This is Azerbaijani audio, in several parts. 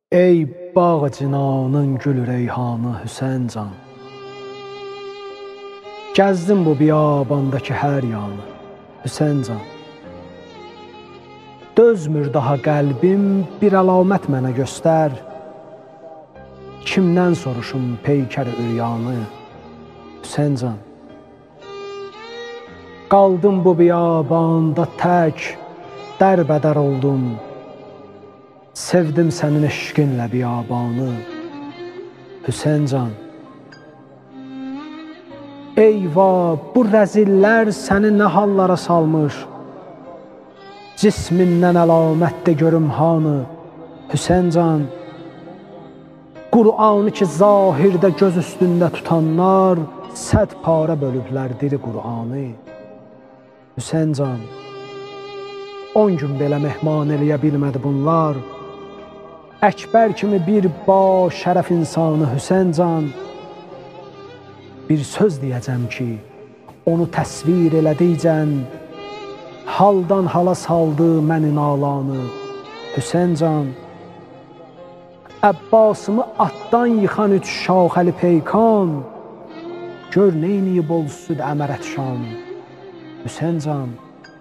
Ey bağ cinanın gül reyhanı Hüseyn can, gəzdim bu biyabandakı hər yanı Hüseyn can. Dözmür daha qəlbim, bir əlamət mənə göstər, kimdən soruşum peykər üryanı Hüseyn can. Qaldım bu biyabanda tək, dərbədər oldum, sevdim sənin eşqinlə biyabanı Hüseyn can. Eyvah, bu rəzillər səni nə hallara salmış, cismindən əlamət de görüm hanı Hüseyn can. Qur'anı ki zahirdə göz üstündə tutanlar, səd parə bölüblər diri Qur'anı Hüseyn can. 10 gün belə mehman eləyə bilmədi bunlar, Əkbər kimi bir baş şərəf insanı Hüseyn can. Bir söz deyəcəm ki, onu təsvir elədikcən, haldan hala saldı məni nalanı Hüseyn can. Əbbasımı atdan yıxan üç şaxəli peykan, gör neyniyib olsud əmərət şanı Hüseyn can.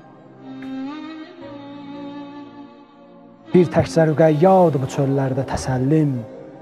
Bir təkcə rüqəyyadır bu çöllərdə təsəllim,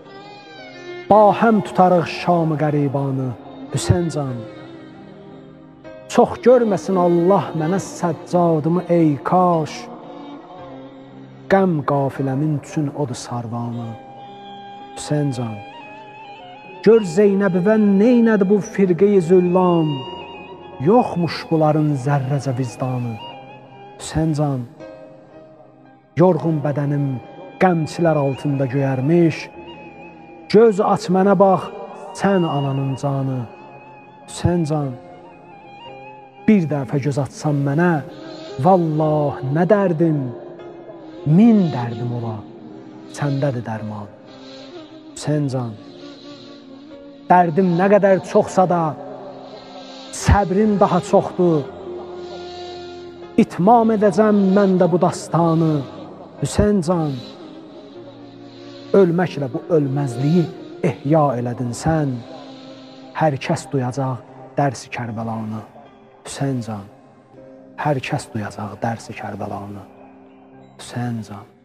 bahəm tutarıq Şam-ı qəribanı Hüseyn can. Çox görməsin Allah mənə səccadımı ey kaş, qəm qafiləmin üçün odur sarvanı Hüseyn can. Gör Zeynəbivə neynədi bu firqeyi züllam, yoxmuş bunların zərrəcə vicdanı Hüseyn can. Yorğun bədənim qəmçilər altında göyərmiş, göz aç mənə bax, sən ananın canı Hüseyn can. Bir dəfə göz açsan mənə, vallah nə dərdim, min dərdim ola, səndədir dərman Hüseyn can. Dərdim nə qədər çoxsa da, səbrim daha çoxdur, İtmam edəcəm mən də bu dastanı Hüseyn can. Ölməklə bu ölməzliyi ehya elədin sən, hər kəs duyacaq dərsi Kərbəlanı Hüseyn can. Hər kəs duyacaq dərsi Kərbəlanı Hüseyn can.